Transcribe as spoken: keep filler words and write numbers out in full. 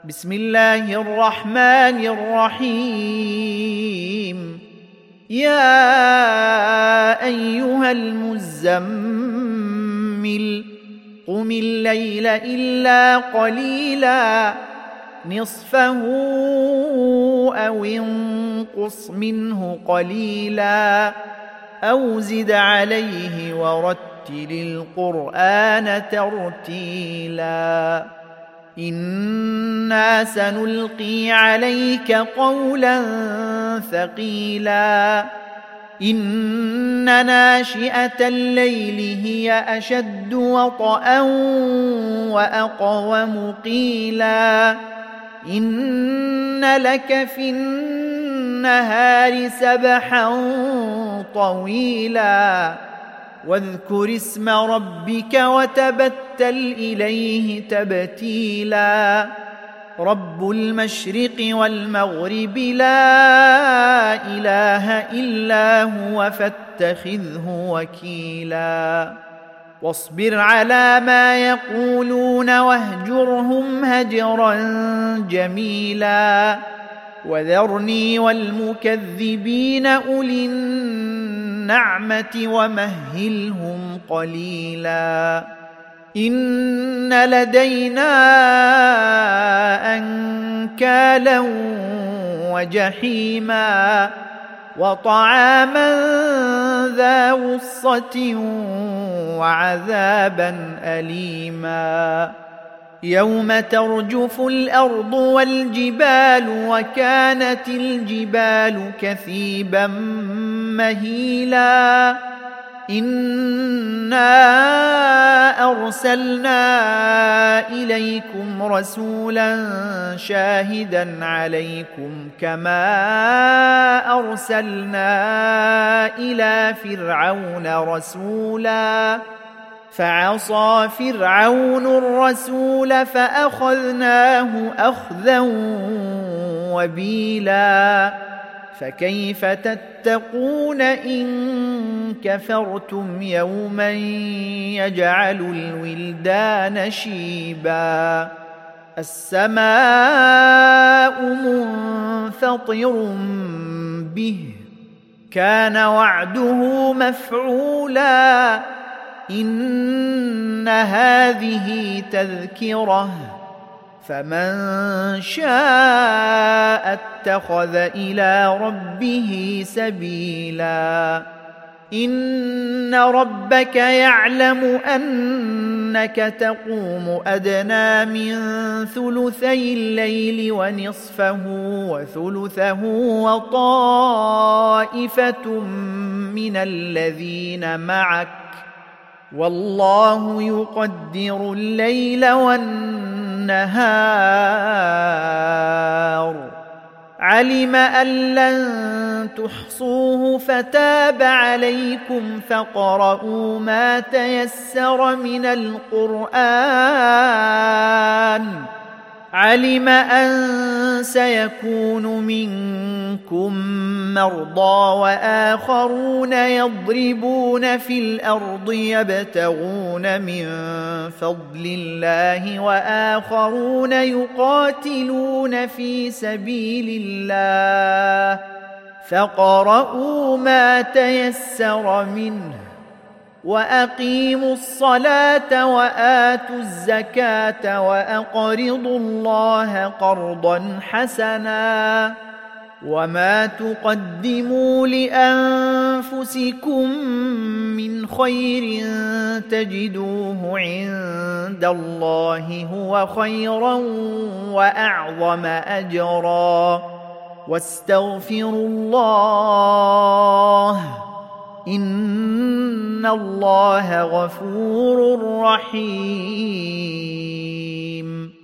بسم الله الرحمن الرحيم. يا أيها المزمل قم الليل إلا قليلا نصفه أو انقص منه قليلا أو زد عليه ورتل القرآن ترتيلا إنا سنلقي عليك قولا ثقيلا إن ناشئة الليل هي أشد وطئا وأقوم قيلا إن لك في النهار سبحا طويلا واذكر اسم ربك وتبتل إليه تبتيلا رب المشرق والمغرب لا إله إلا هو فاتخذه وكيلا واصبر على ما يقولون واهجرهم هجرا جميلا وذرني والمكذبين أولي النعمة ومهلهم قليلا إن لدينا أنكالا وجحيما وطعاما ذا غصة وعذابا أليما يوم ترجف الأرض والجبال وكانت الجبال كثيبا مهيلا إنا أرسلنا إليكم رسولا شاهدا عليكم كما أرسلنا إلى فرعون رسولا فعصى فرعون الرسول فأخذناه أخذا وبيلا فكيف تتقون إن كفرتم يوما يجعل الولدان شيبا السماء منفطر به كان وعده مفعولا إن هذه تذكرة فمن شاء اتخذ إلى ربه سبيلا إن ربك يعلم أنك تقوم أدنى من ثلثي الليل ونصفه وثلثه وطائفة من الذين معك والله يقدر الليل والنهار علم أن لن تحصوه فتاب عليكم فاقرؤوا ما تيسر من القرآن علم أن سيكون منكم مرضى وآخرون يضربون في الأرض يبتغون من فضل الله وآخرون يقاتلون في سبيل الله فاقرؤوا ما تيسر منه وأقيموا الصلاة وآتوا الزكاة وأقرضوا الله قرضا حسنا وما تقدموا لأنفسكم من خير تجدوه عند الله هو خيرا وأعظم أجرا واستغفروا الله إن الله غفور رحيم.